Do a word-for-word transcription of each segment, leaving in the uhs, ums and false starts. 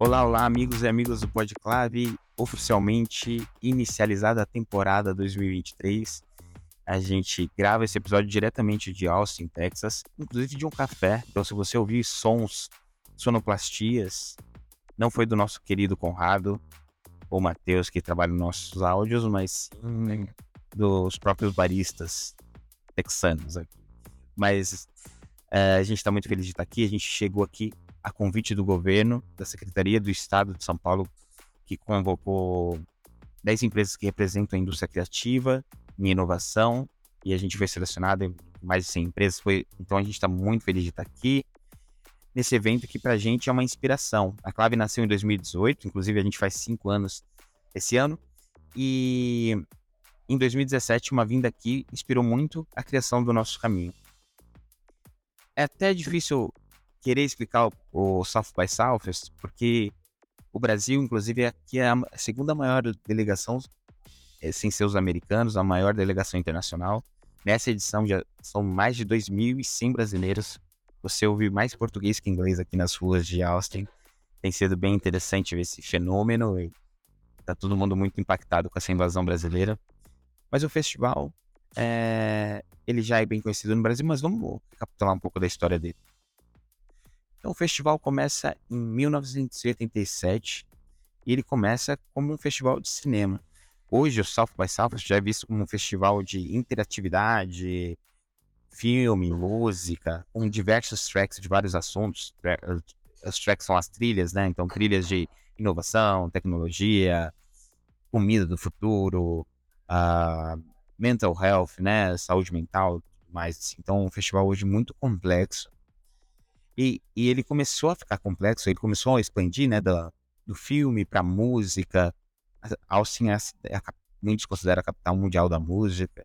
Olá, olá, amigos e amigas do Podclave. Oficialmente inicializada a temporada dois mil e vinte e três. A gente grava esse episódio diretamente de Austin, Texas, inclusive de um café. Então, se você ouvir sons, sonoplastias, não foi do nosso querido Conrado ou Matheus que trabalha nos nossos áudios, mas sim dos próprios baristas texanos aqui. Mas é, a gente está muito feliz de estar aqui. A gente chegou aqui a convite do governo, da Secretaria do Estado de São Paulo, que convocou dez empresas que representam a indústria criativa e inovação, e a gente foi selecionado em mais de cem empresas. Foi... Então a gente está muito feliz de estar aqui nesse evento que para a gente é uma inspiração. A Clave nasceu em dois mil e dezoito, inclusive a gente faz cinco anos esse ano, e em dois mil e dezessete uma vinda aqui inspirou muito a criação do nosso caminho. É até difícil querer explicar o, o South by Southwest, porque o Brasil, inclusive, aqui é a segunda maior delegação, é, sem ser os americanos, a maior delegação internacional. Nessa edição já são mais de dois mil e cem brasileiros. Você ouve mais português que inglês aqui nas ruas de Austin. Tem sido bem interessante ver esse fenômeno e tá todo mundo muito impactado com essa invasão brasileira. Mas o festival, é, ele já é bem conhecido no Brasil, mas vamos recapitular um pouco da história dele. Então, o festival começa em mil novecentos e oitenta e sete e ele começa como um festival de cinema. Hoje, o South by Southwest já é visto como um festival de interatividade, filme, música, com diversos tracks de vários assuntos. Os tracks são as trilhas, né? Então, trilhas de inovação, tecnologia, comida do futuro, uh, mental health, né? Saúde mental, mais assim. Então, um festival hoje muito complexo. E, e ele começou a ficar complexo, ele começou a expandir, né, do, do filme para música. Austin é, é a, muitos consideram a capital mundial da música.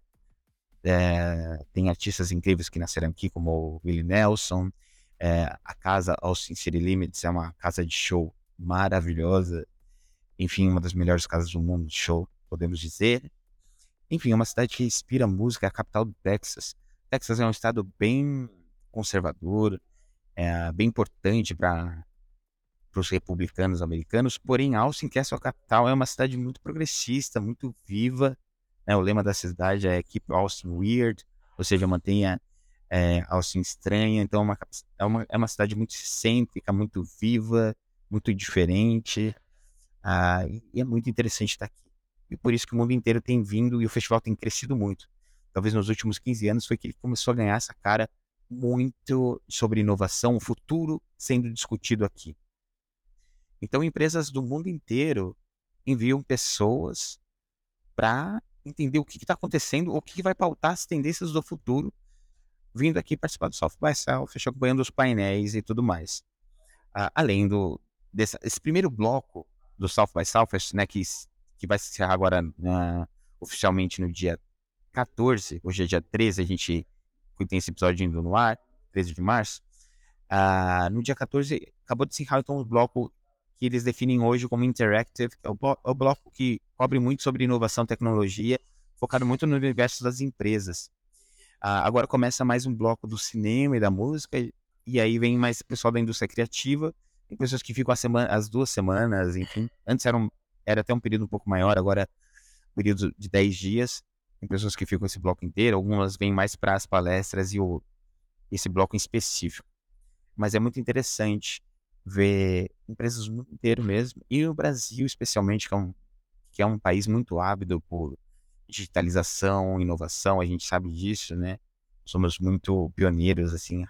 É, tem artistas incríveis que nasceram aqui, como o Willie Nelson. É, a casa Austin City Limits é uma casa de show maravilhosa. Enfim, uma das melhores casas do mundo de show, podemos dizer. Enfim, é uma cidade que inspira música, é a capital do Texas. Texas é um estado bem conservador, é bem importante para os republicanos americanos, porém Austin, que é a sua capital, é uma cidade muito progressista, muito viva, né? O lema da cidade é Keep Austin Weird, ou seja, mantenha é, Austin estranha. Então é uma, é, uma, é uma cidade muito excêntrica, muito viva, muito diferente, ah, e é muito interessante estar aqui. E por isso que o mundo inteiro tem vindo e o festival tem crescido muito. Talvez nos últimos quinze anos foi que ele começou a ganhar essa cara muito sobre inovação, o futuro sendo discutido aqui. Então, empresas do mundo inteiro enviam pessoas para entender o que está acontecendo, o que, que vai pautar as tendências do futuro, vindo aqui participar do South by Southwest, acompanhando os painéis e tudo mais. Ah, além do desse esse primeiro bloco do South by Southwest, né, que, que vai se encerrar agora uh, oficialmente no dia quatorze, hoje é dia treze, a gente tem esse episódio indo no ar, treze de março, uh, no dia quatorze acabou de se encerrar então o bloco que eles definem hoje como Interactive, que é o, blo- é o bloco que cobre muito sobre inovação e tecnologia, focado muito no universo das empresas. Uh, agora começa mais um bloco do cinema e da música, e, e aí vem mais pessoal da indústria criativa, tem pessoas que ficam a semana, as duas semanas, enfim. Antes era, um, era até um período um pouco maior, agora é um período de dez dias. Tem pessoas que ficam esse bloco inteiro, algumas vêm mais para as palestras e o, esse bloco em específico. Mas é muito interessante ver empresas do mundo inteiro mesmo, e o Brasil especialmente, que é um, que é um país muito ávido por digitalização, inovação, a gente sabe disso, né? Somos muito pioneiros, assim.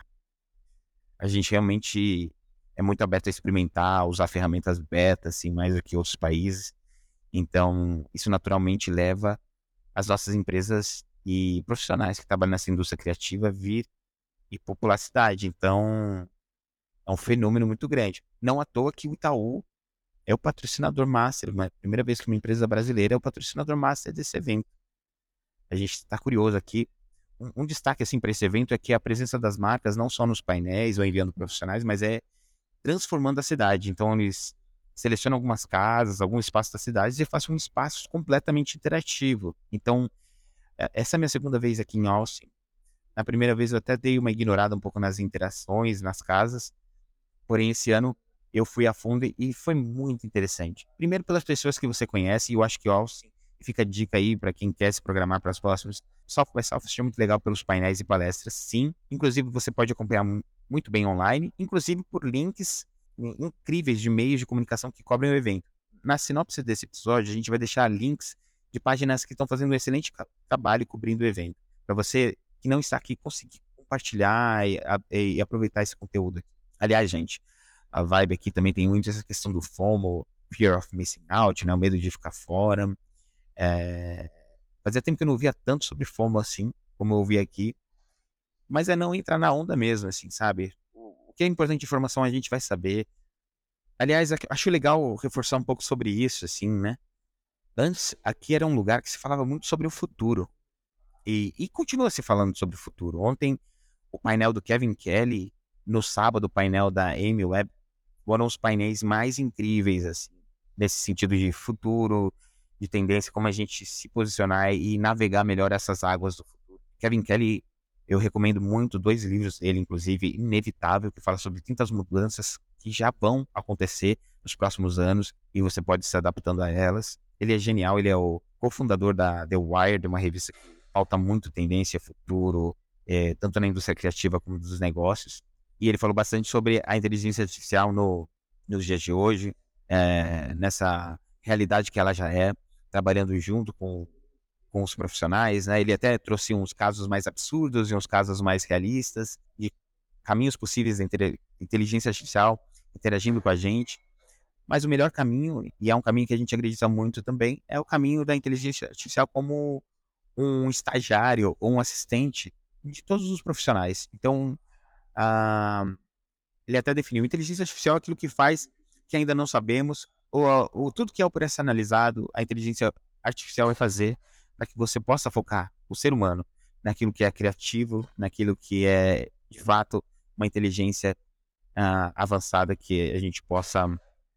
A gente realmente é muito aberto a experimentar, usar ferramentas beta, assim, mais do que outros países. Então, isso naturalmente leva as nossas empresas e profissionais que trabalham nessa indústria criativa a vir e popular a cidade. Então, é um fenômeno muito grande. Não à toa que o Itaú é o patrocinador master, a primeira vez que uma empresa brasileira é o patrocinador master desse evento. A gente está curioso aqui. Um, um destaque assim, para esse evento é que a presença das marcas, não só nos painéis ou enviando profissionais, mas é transformando a cidade. Então, eles selecionam algumas casas, alguns espaços da cidade e fazem um espaço completamente interativo. Então, essa é a minha segunda vez aqui em Austin. Na primeira vez eu até dei uma ignorada um pouco nas interações, nas casas. Porém, esse ano eu fui a fundo e foi muito interessante. Primeiro pelas pessoas que você conhece, e eu acho que o Austin, fica a dica aí para quem quer se programar para as próximas. South by Southwest é muito legal pelos painéis e palestras, sim. Inclusive você pode acompanhar mu- muito bem online, inclusive por links in- incríveis de meios de comunicação que cobrem o evento. Na sinopse desse episódio, a gente vai deixar links de páginas que estão fazendo um excelente ca- trabalho cobrindo o evento, para você que não está aqui conseguir compartilhar e, a- e aproveitar esse conteúdo aqui. Aliás, gente, a vibe aqui também tem muito essa questão do FOMO, Fear of Missing Out, né? O medo de ficar fora. É... Fazia tempo que eu não ouvia tanto sobre FOMO assim, como eu ouvi aqui. Mas é não entrar na onda mesmo, assim, sabe? O que é importante de informação a gente vai saber. Aliás, aqui- acho legal reforçar um pouco sobre isso, assim, né? Antes, aqui era um lugar que se falava muito sobre o futuro. E, e continua se falando sobre o futuro. Ontem, o painel do Kevin Kelly, no sábado, o painel da Amy Webb, foram os painéis mais incríveis, assim, nesse sentido de futuro, de tendência, como a gente se posicionar e navegar melhor essas águas do futuro. Kevin Kelly, eu recomendo muito dois livros dele, inclusive, Inevitável, que fala sobre tantas mudanças que já vão acontecer nos próximos anos e você pode se adaptando a elas. Ele é genial, ele é o cofundador da The Wired, uma revista que pauta muito tendência, futuro, é, tanto na indústria criativa como dos negócios. E ele falou bastante sobre a inteligência artificial no, nos dias de hoje, é, nessa realidade que ela já é, trabalhando junto com, com os profissionais, né? Ele até trouxe uns casos mais absurdos e uns casos mais realistas, de caminhos possíveis da inte- inteligência artificial interagindo com a gente. Mas o melhor caminho, e é um caminho que a gente acredita muito também, é o caminho da inteligência artificial como um estagiário ou um assistente de todos os profissionais. Então, ah, ele até definiu: inteligência artificial é aquilo que faz que ainda não sabemos, ou, ou tudo que é operacionalizado, a inteligência artificial vai fazer para que você possa focar o ser humano naquilo que é criativo, naquilo que é, de fato, uma inteligência ah, avançada que a gente possa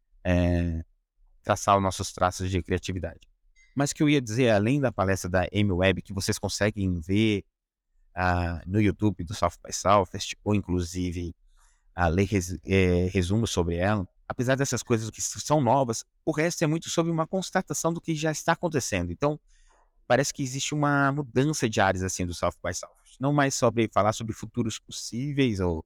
é, traçar os nossos traços de criatividade. Mas o que eu ia dizer, além da palestra da Amy Webb, que vocês conseguem ver ah, no YouTube do South by Southwest, ou inclusive a ler res, é, resumos sobre ela, apesar dessas coisas que são novas, o resto é muito sobre uma constatação do que já está acontecendo. Então, parece que existe uma mudança de áreas assim do South by Southwest. Não mais sobre falar sobre futuros possíveis, ou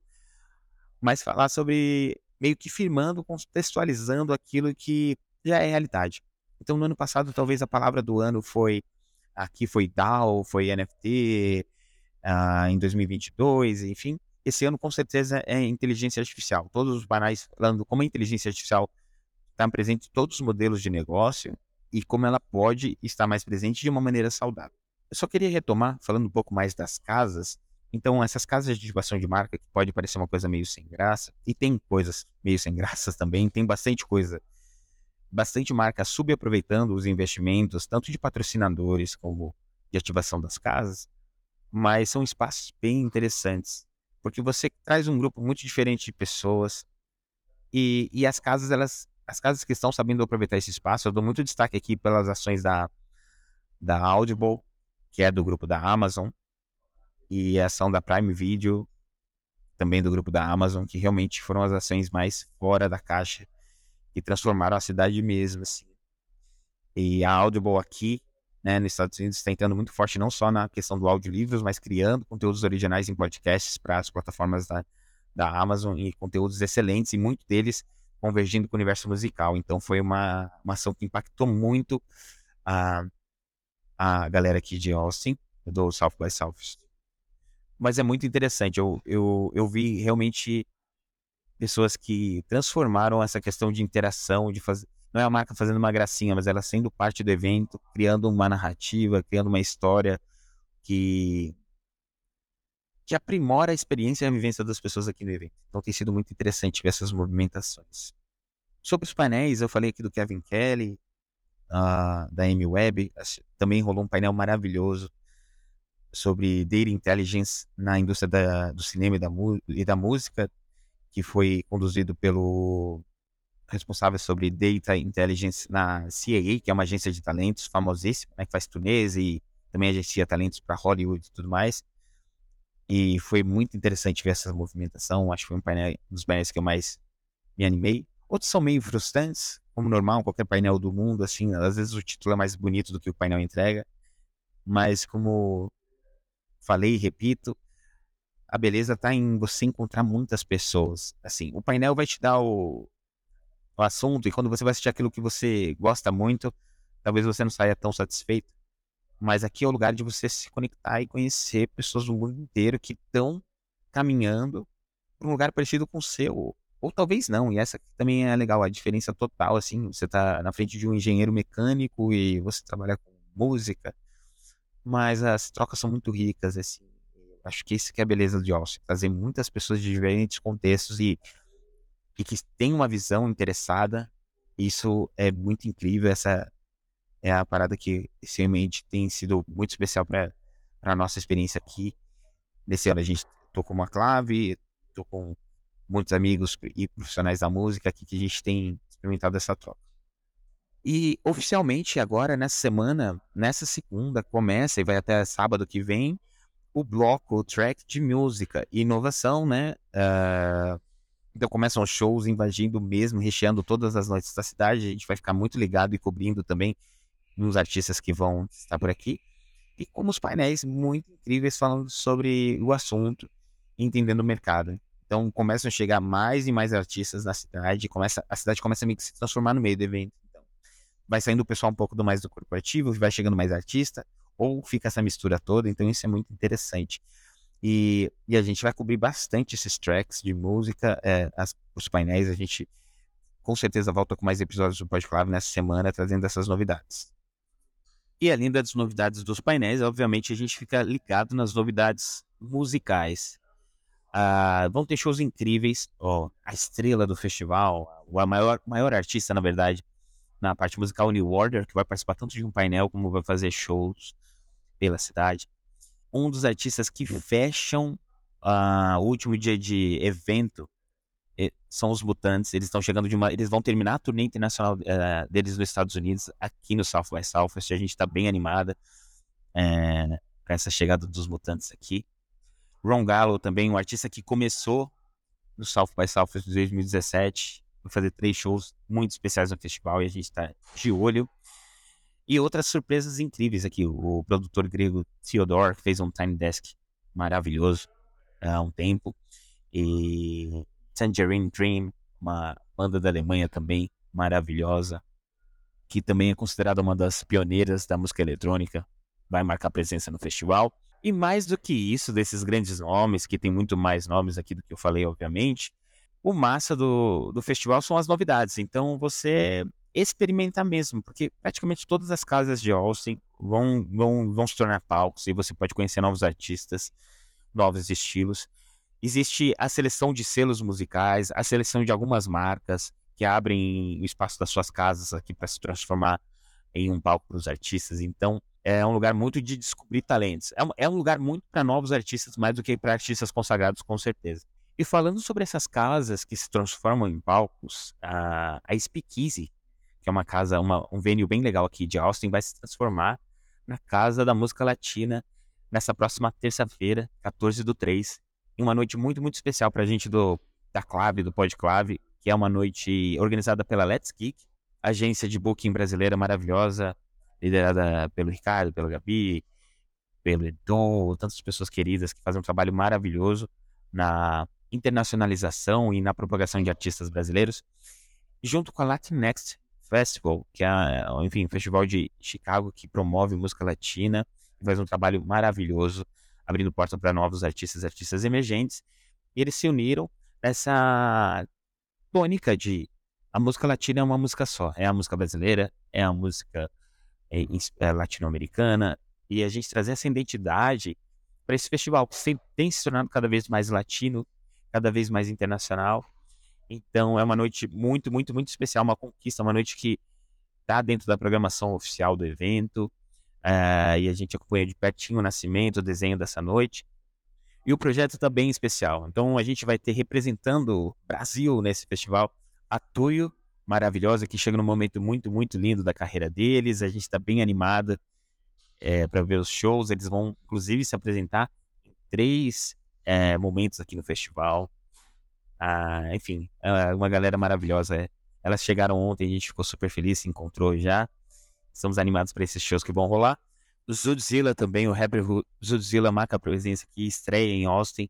mas falar sobre meio que firmando, contextualizando aquilo que já é realidade. Então, no ano passado, talvez a palavra do ano foi, aqui foi DAO, foi N F T, ah, em dois mil e vinte e dois, enfim. Esse ano, com certeza, é inteligência artificial. Todos os canais falando como a inteligência artificial está presente em todos os modelos de negócio e como ela pode estar mais presente de uma maneira saudável. Eu só queria retomar, falando um pouco mais das casas. Então, essas casas de ativação de marca, que pode parecer uma coisa meio sem graça, e tem coisas meio sem graças também, tem bastante coisa, bastante marca subaproveitando os investimentos, tanto de patrocinadores como de ativação das casas, mas são espaços bem interessantes, porque você traz um grupo muito diferente de pessoas e, e as casas, elas, as casas que estão sabendo aproveitar esse espaço, eu dou muito destaque aqui pelas ações da, da Audible, que é do grupo da Amazon, e a ação da Prime Video, também do grupo da Amazon, que realmente foram as ações mais fora da caixa, que transformaram a cidade mesmo, assim. E a Audible aqui, né, nos Estados Unidos, está entrando muito forte não só na questão do audiolivros, mas criando conteúdos originais em podcasts para as plataformas da, da Amazon, e conteúdos excelentes, e muitos deles convergindo com o universo musical. Então foi uma, uma ação que impactou muito a, a galera aqui de Austin, do South by Southwest. Mas é muito interessante, eu, eu, eu vi realmente pessoas que transformaram essa questão de interação, de fazer. Não é a marca fazendo uma gracinha, mas ela sendo parte do evento, criando uma narrativa, criando uma história que, que aprimora a experiência e a vivência das pessoas aqui no evento. Então tem sido muito interessante ver essas movimentações. Sobre os painéis, eu falei aqui do Kevin Kelly, uh, da Amy Webb, também rolou um painel maravilhoso sobre Data Intelligence na indústria da, do cinema e da, e da música, que foi conduzido pelo responsável sobre Data Intelligence na C A A, que é uma agência de talentos famosíssima, né, que faz turnês e também agencia talentos para Hollywood e tudo mais. E foi muito interessante ver essa movimentação. Acho que foi um, painel, um dos painéis que eu mais me animei. Outros são meio frustrantes, como normal, qualquer painel do mundo, assim, às vezes o título é mais bonito do que o painel entrega, mas como falei e repito, a beleza tá em você encontrar muitas pessoas. Assim, o painel vai te dar o, o assunto, e quando você vai assistir aquilo que você gosta muito, talvez você não saia tão satisfeito. Mas aqui é o lugar de você se conectar e conhecer pessoas do mundo inteiro que estão caminhando para um lugar parecido com o seu. Ou talvez não, e essa aqui também é legal, a diferença total, assim, você tá na frente de um engenheiro mecânico e você trabalha com música, mas as trocas são muito ricas, assim. Acho que isso que é a beleza de Austin, trazer muitas pessoas de diferentes contextos e, e que têm uma visão interessada. Isso é muito incrível, essa é a parada que realmente tem sido muito especial para a nossa experiência aqui. Nesse ano a gente tocou uma clave, tô com muitos amigos e profissionais da música aqui que a gente tem experimentado essa troca. E oficialmente agora, nessa semana, nessa segunda, começa e vai até sábado que vem, o bloco, o track de música e inovação, né? Uh, então começam os shows invadindo mesmo, recheando todas as noites da cidade. A gente vai ficar muito ligado e cobrindo também nos artistas que vão estar por aqui. E como os painéis muito incríveis falando sobre o assunto, entendendo o mercado. Então começam a chegar mais e mais artistas na cidade, começa, a cidade começa a meio que se transformar no meio do evento. Então, vai saindo o pessoal um pouco do mais do corporativo, vai chegando mais artista, ou fica essa mistura toda, então isso é muito interessante. E, e a gente vai cobrir bastante esses tracks de música, é, as, os painéis, a gente com certeza volta com mais episódios do Podclave nessa semana, trazendo essas novidades. E além das novidades dos painéis, obviamente a gente fica ligado nas novidades musicais. Ah, vão ter shows incríveis, ó, a estrela do festival, o maior, maior artista, na verdade, na parte musical, New Order, que vai participar tanto de um painel como vai fazer shows pela cidade. Um dos artistas que fecham ah, o último dia de evento eh, são os Mutantes. Eles estão chegando de uma. Eles vão terminar a turnê internacional eh, deles nos Estados Unidos, aqui no South by Southwest. A gente está bem animada eh, com essa chegada dos Mutantes aqui. Ron Gallo também, um artista que começou no South by Southwest de dois mil e dezessete. Vai fazer três shows muito especiais no festival e a gente está de olho. E outras surpresas incríveis aqui. O produtor grego Theodore fez um Tiny Desk maravilhoso há um tempo. E Tangerine Dream, uma banda da Alemanha também maravilhosa, que também é considerada uma das pioneiras da música eletrônica, vai marcar presença no festival. E mais do que isso, desses grandes nomes, que tem muito mais nomes aqui do que eu falei, obviamente, o massa do, do festival são as novidades. Então você experimentar mesmo, porque praticamente todas as casas de Austin vão, vão, vão se tornar palcos e você pode conhecer novos artistas, novos estilos. Existe a seleção de selos musicais, a seleção de algumas marcas que abrem o espaço das suas casas aqui para se transformar em um palco para os artistas. Então, é um lugar muito de descobrir talentos. É um, é um lugar muito para novos artistas, mais do que para artistas consagrados, com certeza. E falando sobre essas casas que se transformam em palcos, a, a Speakeasy, que é uma casa, uma, um venue bem legal aqui de Austin, vai se transformar na Casa da Música Latina nessa próxima terça-feira, quatorze do três, em uma noite muito, muito especial para a gente do, da Clave, do Podclave, que é uma noite organizada pela Let's Geek, agência de booking brasileira maravilhosa, liderada pelo Ricardo, pelo Gabi, pelo Edu, tantas pessoas queridas que fazem um trabalho maravilhoso na internacionalização e na propagação de artistas brasileiros, junto com a Latinx Festival, que é, enfim, um festival de Chicago que promove música latina e faz um trabalho maravilhoso, abrindo porta para novos artistas, artistas emergentes. E eles se uniram nessa tônica de a música latina é uma música só, é a música brasileira, é a música é, é, latino-americana, e a gente trazer essa identidade para esse festival, que sempre tem se tornado cada vez mais latino, cada vez mais internacional. Então é uma noite muito, muito, muito especial, uma conquista, uma noite que está dentro da programação oficial do evento, uh, e a gente acompanha de pertinho o nascimento, o desenho dessa noite. E o projeto está bem especial. Então a gente vai ter representando o Brasil nesse festival a Tuyo, maravilhosa, que chega num momento muito, muito lindo da carreira deles. A gente está bem animada é, para ver os shows. Eles vão, inclusive, se apresentar em três é, momentos aqui no festival. Ah, enfim, é uma galera maravilhosa. É. Elas chegaram ontem, a gente ficou super feliz, se encontrou já. Estamos animados para esses shows que vão rolar. O Zoodzilla também, o rapper Zoodzilla marca a presença aqui, estreia em Austin.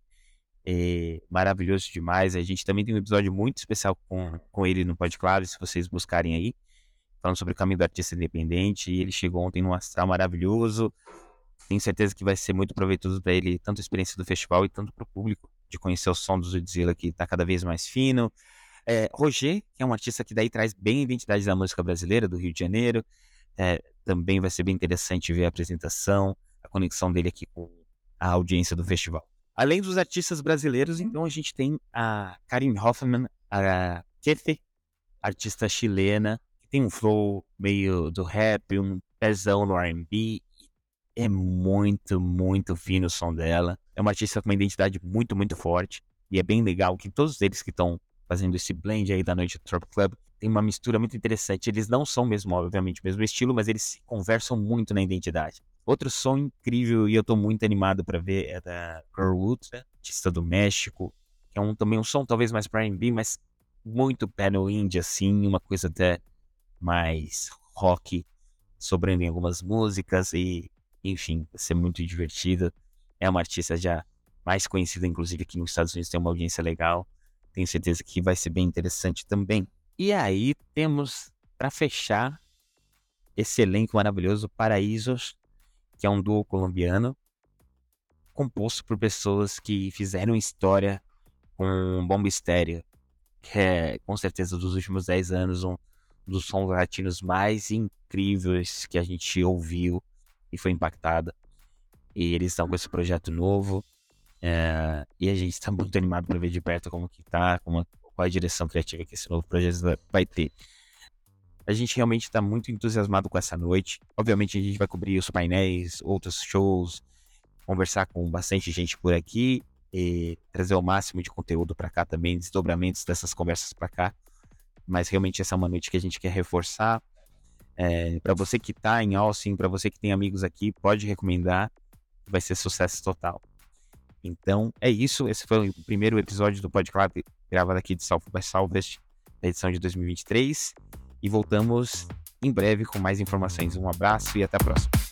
É maravilhoso demais. A gente também tem um episódio muito especial com, com ele no PodCloud, se vocês buscarem aí, falando sobre o caminho do artista independente. E ele chegou ontem num astral maravilhoso. Tenho certeza que vai ser muito proveitoso para ele, tanto a experiência do festival e tanto para o público, de conhecer o som do Zoodzilla, que está cada vez mais fino. É, Roger, que é um artista que daí traz bem a identidade da música brasileira, do Rio de Janeiro. É, também vai ser bem interessante ver a apresentação, a conexão dele aqui com a audiência do festival. Além dos artistas brasileiros, então a gente tem a Karin Hoffman, a Kefe, artista chilena, que tem um flow meio do rap, um pezão no R and B. É muito, muito fino o som dela. É uma artista com uma identidade muito, muito forte. E é bem legal que todos eles que estão fazendo esse blend aí da noite do Trop Club tem uma mistura muito interessante. Eles não são mesmo, obviamente, o mesmo estilo, mas eles se conversam muito na identidade. Outro som incrível e eu tô muito animado para ver é da Girlwood, né? Artista do México, que é um, também um som talvez mais para R and B, mas muito pé no indie, assim, uma coisa até mais rock, sobrando em algumas músicas e, enfim, vai ser muito divertida. É uma artista já mais conhecida, inclusive aqui nos Estados Unidos tem uma audiência legal. Tenho certeza que vai ser bem interessante também. E aí temos, para fechar, esse elenco maravilhoso, Paraísos, que é um duo colombiano, composto por pessoas que fizeram história com Bomba Estéreo, que é, com certeza, dos últimos dez anos, um dos sons latinos mais incríveis que a gente ouviu e foi impactada. E eles estão com esse projeto novo, é, e a gente está muito animado para ver de perto como que tá, como, qual a direção criativa que esse novo projeto vai, vai ter. A gente realmente está muito entusiasmado com essa noite. Obviamente a gente vai cobrir os painéis, outros shows, conversar com bastante gente por aqui e trazer o máximo de conteúdo para cá também, desdobramentos dessas conversas para cá. Mas realmente essa é uma noite que a gente quer reforçar. É, para você que está em Austin, para você que tem amigos aqui, pode recomendar, vai ser sucesso total. Então é isso, esse foi o primeiro episódio do PodCloud gravado aqui de South by Southwest, da edição de dois mil e vinte e três. E voltamos em breve com mais informações. Um abraço e até a próxima.